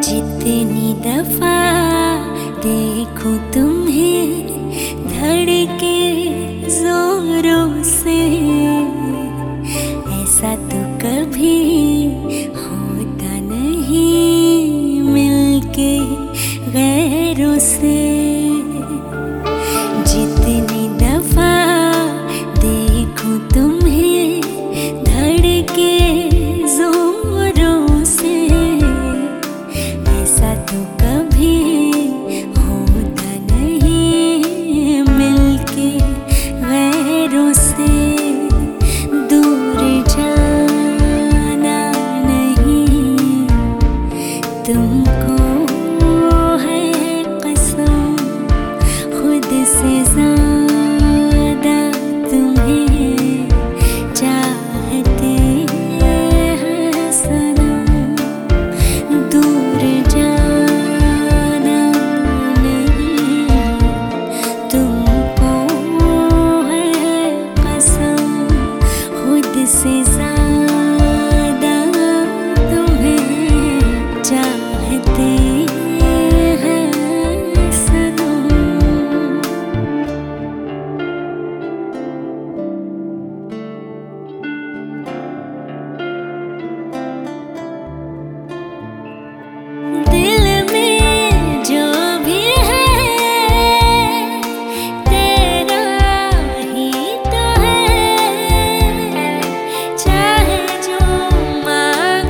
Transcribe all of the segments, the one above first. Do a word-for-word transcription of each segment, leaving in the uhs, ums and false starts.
जितनी दफा देखूं तुम्हें धड़के जोरों से, ऐसा तो कभी होता नहीं मिलके गैरों से। जितनी दफा देखूं तुम्हें धड़के जोरों से, ऐसा तो कभी होता नहीं मिलके गैरों से। दूर जाना नहीं तुमको है कसम, खुद से ज़्यादा तुम्हें चाहते हैं सनम। दूर जाना नहीं तुमको है कसम, खुद से ज़्यादा तुम्हें चाहते हैं सनम। दिल में जो भी है तेरा ही तो है, चाहे जो मांग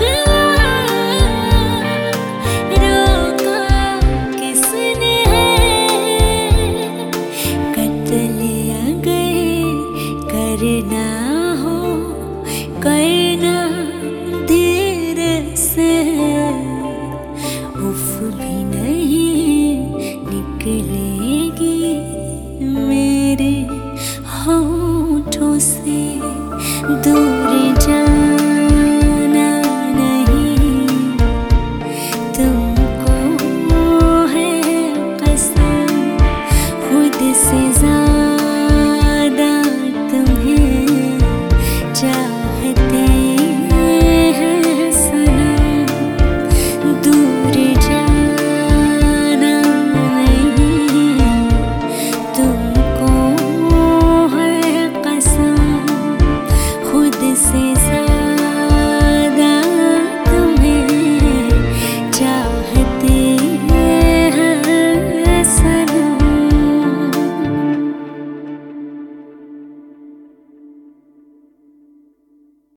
लो रोका किसने है। कत्ल अगर करना हो करना धीर से, उफ भी नहीं निकलेगी मेरे होठों से। दूर जाना नहीं तुमको है कसम, खुद से ज़्यादा